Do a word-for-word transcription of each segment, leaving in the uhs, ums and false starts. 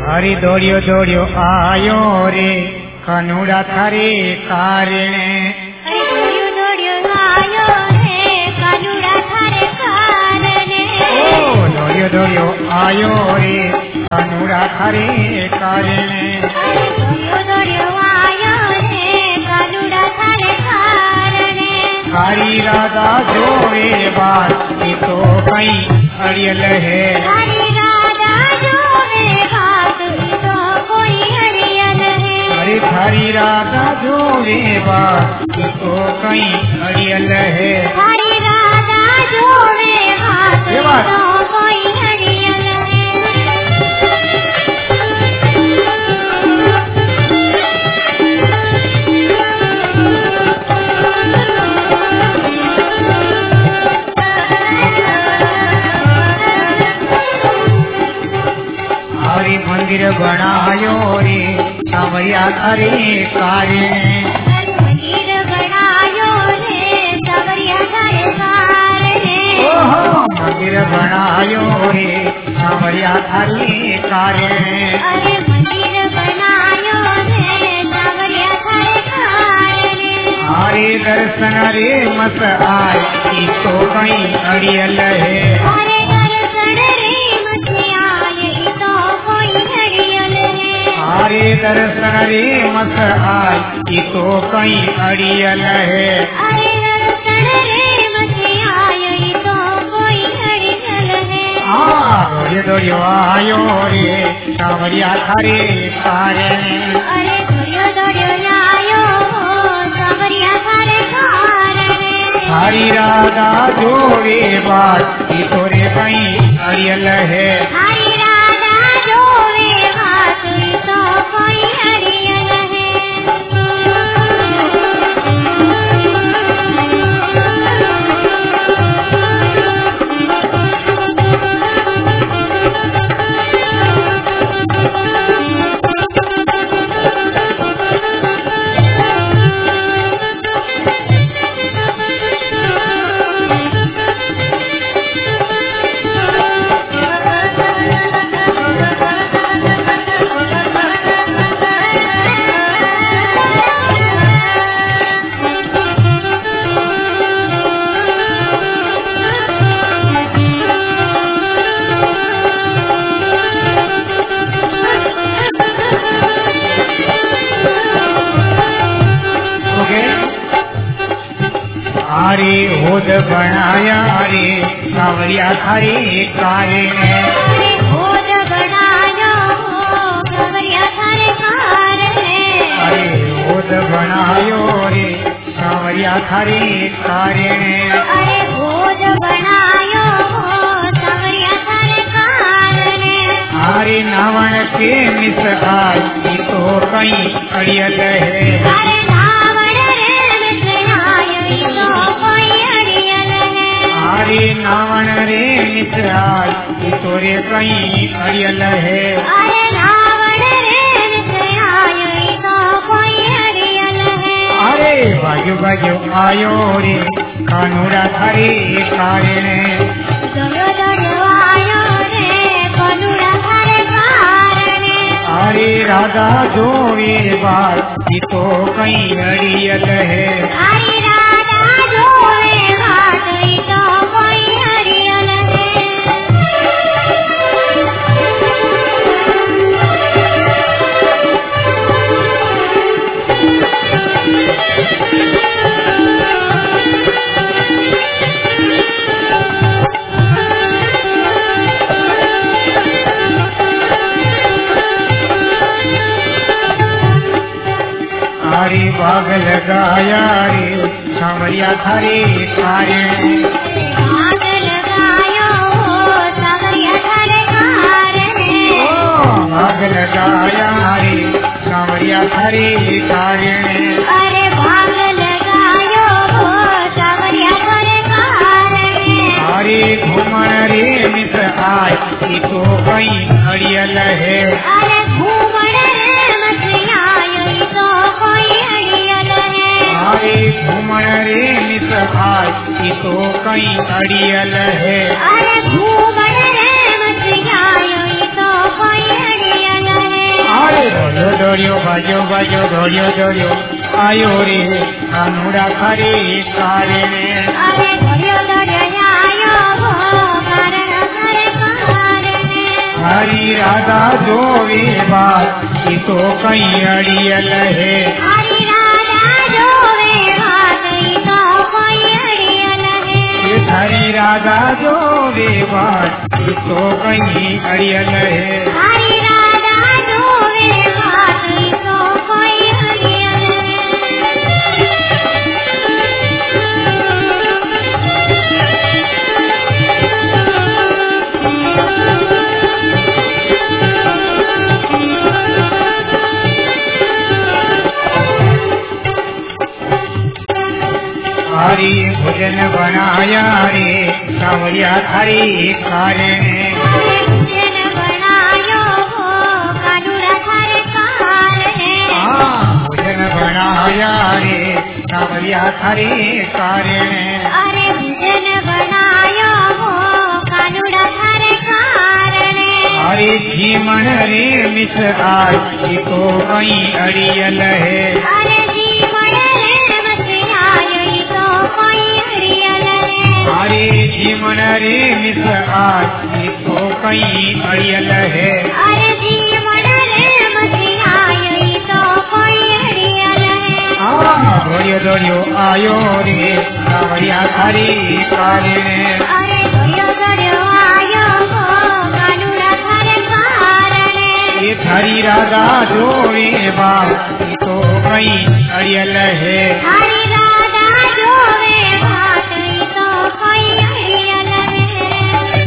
हरि दौड़ियो दौड़ियो आयो रे कानूड़ा थारे कारणे। हरि दौड़ियो दौड़ियो आयो रे कानूड़ा थारे कारणे। ओ दौड़ियो दौड़ियो आयो रे कानूड़ा थारे कारणे। हरि दौड़ियो दौड़ियो आयो रे कानूड़ा थारे कारणे। हरी राधा जोवे बात तो कहीं अड़ियल है। हरि राधा जोवे बात तो कोई अड़ियल है। अरे हरी राधा जोवे बात तो कहीं अड़ियल है। हरि राधा जोवे बात तो कोई अड़ियल है। हरि मंदिर बनायो रे सांवरिया थारे कारणे। मंदिर बनायो रे सांवरिया थारे कारणे। ओहो मंदिर बनायो रे सांवरिया थारे कारणे। अरे मंदिर बनायो रे सांवरिया थारे कारणे। हरे दर्शन रे मत आय तो कहीं अड़ियल है। हरे दर्शन रे मत आए तो कोई अड़ियल है। हरे दर्शन रे मत आय तो कहीं अड़ियल है। अरे दर्शन रे मत आए तो कोई अड़ियल है। हाँ दौड़ियो दौड़ियो आयो रे सांवरिया थारे कारणे। अरे दौड़ियो दौड़ियो आयो सांवरिया थारे कारणे। हरी राधा जोवे बात तोरे कहीं अड़ियल है। हरि राधा जोवे बात तो कोई अड़ियल है। हरे होद बनाया रे सांवरिया थारे कारणे। हरे होद बनायो सांवरिया थारे कारणे। अरे होद बनायो रे सांवरिया थारे कारणे। अरे होद बनायो सांवरिया थारे कारणे। हरे नावण के मिस आय तो कहीं अड़ियल है। हरे नावण रे मिस आय तो कोई अड़ियल है। हरे नावण रे मिस आय तोरे कहीं अड़ियल है। अरे नावण रे मिस आय तो कोई अड़ियल है। अरे बाजू बाजू आयो रे कानूड़ा थारे कारणे। दौड़ियो दौड़ियो आयो रे कानूड़ा थारे कारणे। हरे राधा जोवे बात तो कहीं अड़ियल है। हरि राधा जोवे बात तो कोई अड़ियल है। हरे बाग लगाया रे सांवरिया थारे कारणे। बाग लगायो सांवरिया थारे कारणे। बाग लगाया रे सांवरिया थारे कारणे। अरे बाग लगायो सांवरिया थारे कारणे। हरे घूमण रे मिस आय तो कहीं अड़ियल है। अरे घूमण रे मत आय तो कोई अड़ियल है। हरे घूमण रे मिस आय तो कहीं अड़ियल है। अरे घूमण रे मत आय तो कोई अड़ियल है। पाछो दौड़ियो दौड़ियो आयो रे कानूड़ा थारे कारणे अरे दौड़ियो दौड़ियो आयो वो कारण हरे कारणे हरी राधा जोवे बात की तो कहीं अड़ियल है हरी राधा जोवे बात की तो कोई अड़ियल है हरी राधा जोवे बात की तो कहीं अड़ियल है हरी राधा जोवे बात की तो कोई अड़ियल हरी भोजन बनाया रे सांवरिया थारी कारणे भोजन बनायो वो कानूड़ा थारे कारणे भोजन बनाया रे सांवरिया थारी कारणे अरे भोजन बनायो वो कानूड़ा थारे कारणे हरे जीवन रे मिस आज ये तो कहीं अड़ियल है अरे जीवन रे मसियायो ये तो कोई अड़ियल है हरे जीवन रे मिस आज ये तो कहीं अड़ियल है अरे जीवन रे मसियायो ये तो कोई अड़ियल है दौड़ियो दौड़ियो आयो रे सांवरिया थारी कारणे अरे दौड़ियो दौड़ियो आयो वो कानूड़ा थारे कारणे ये थारी राधा जोवे बात ये तो कहीं अड़ियल है हरी राधा जोवे बात की तो कोई अड़ियल है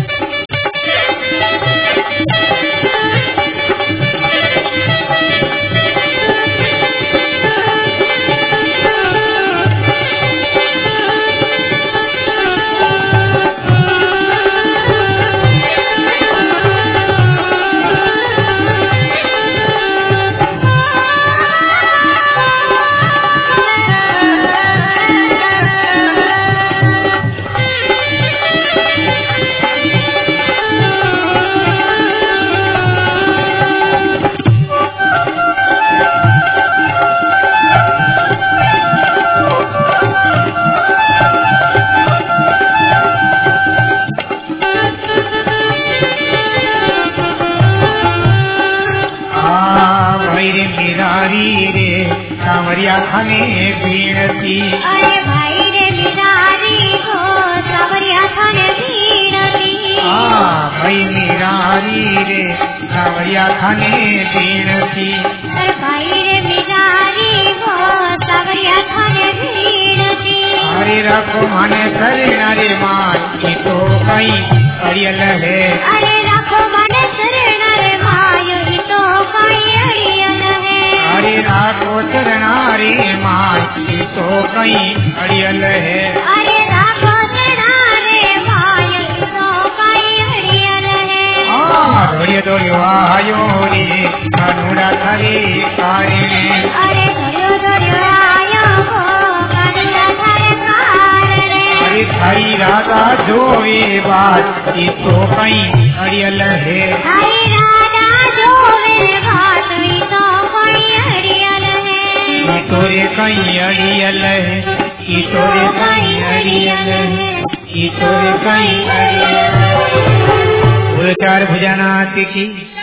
सांवरिया थाने बीणती अरे भाई रे बिरारी को सांवरिया थाने बीणती भाई निरारी रे सांवरिया थाने बीणती अरे भाई रे बिरारी को सांवरिया थाने बीणती हरे रखो मन शरण रे मान की तो कहीं अड़ियल है अरे रखो मन शरण रे मायो ये तो कोई अड़ियल है हरे राखो शरण रे मान की तो कहीं अड़ियल है अरे रखो शरण रे मायो ये तो कोई अड़ियल है दौड़ियो दौड़ियो आयो रे कानूड़ा थारी कारणे अरे दौड़ियो दौड़ियो आयो वो कानूड़ा थारे कारणे हरे थारी राधा जोवे बात ये तो कहीं अड़ियल है हरी राधा जोवे बात की तो कोई अड़ियल है ये तोरे कहीं अड़ियल है ये तोरे कहीं अड़ियल है ये तोरे कहीं अड़ियल है। बोलो चार भुजानाथ की